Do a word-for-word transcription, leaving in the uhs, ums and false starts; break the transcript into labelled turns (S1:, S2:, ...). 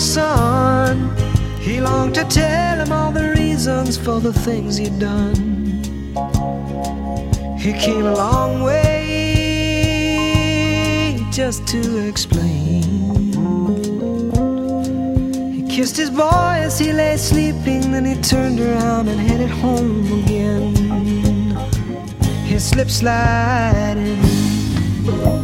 S1: son. He longed to tell him all the reasons for the things he'd done. He came a long way just to explain. He kissed his boy as he lay sleeping, then he turned around and headed home again. His slip sliding.